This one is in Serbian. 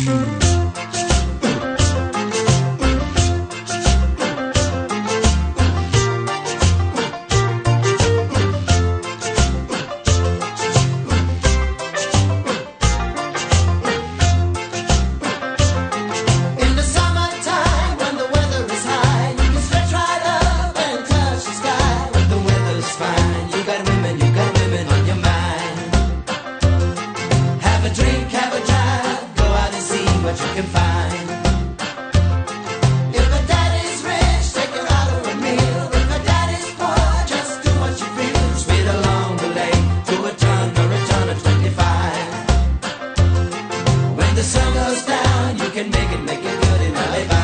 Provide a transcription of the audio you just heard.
The sun goes down, you can make it good in LA.